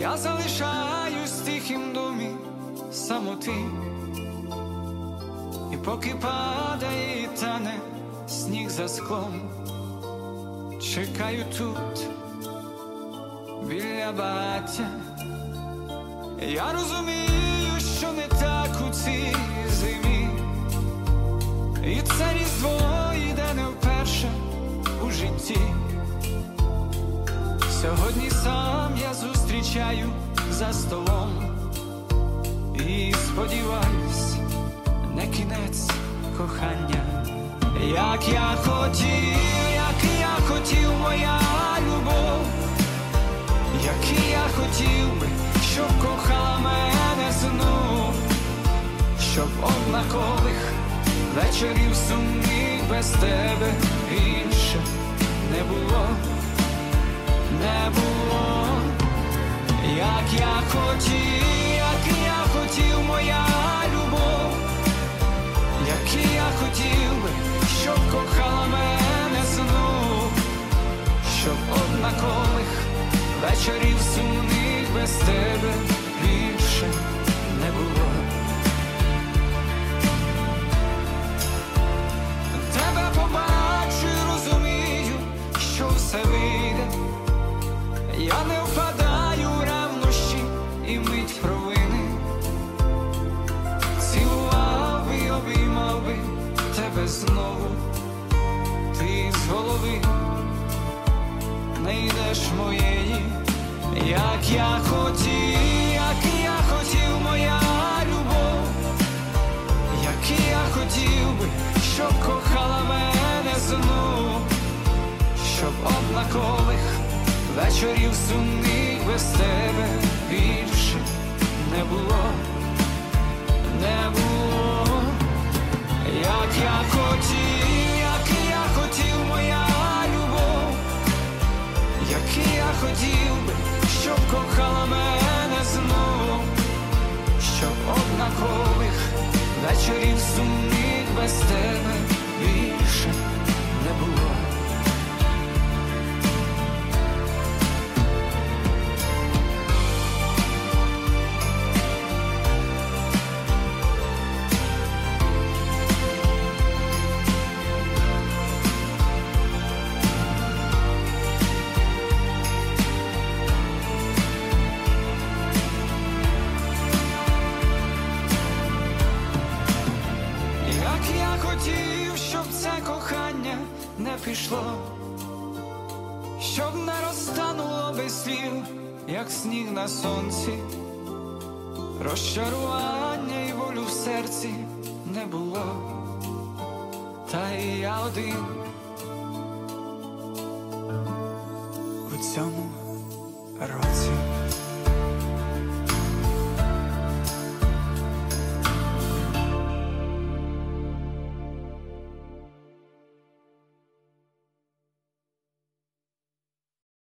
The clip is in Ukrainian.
Я залишаюсь в тихім домі самоти, і поки падає і тане сніг за склом, чекаю тут, біля багаття. Я розумію, що не так у цій зимі, і це різдво йде не вперше у житті. Сьогодні сам я зустрічаю за столом, і сподіваюсь, не кінець кохання. Як я хотів, моя любов, як я хотів би, щоб кохала мене знов, щоб однакових вечорів сумних без тебе більше не було, не було. Як я хотів, моя любов, як я хотів би, щоб кохала мене знов, щоб однакових вечорів сумних без тебе більше не було. Тебе побачу і розумію, що все вийде. Я не впадаю в ревнощі і мить провини. Цілував і обіймав би тебе знову. Ти з голови не йдеш моєї. Як я хотів, моя любов, як я хотів би, щоб кохала мене знов, щоб однакових вечорів сумних без тебе більше не було, не було. Як я хотів, моя любов, як я хотів би, щоб кохала мене знов, щоб однакових вечорів сумних без тебе більше не було. Щоб це кохання не пішло, щоб не розтануло без слів, як сніг на сонці. Розчарування і болю в серці не було, та і я один у цьому році.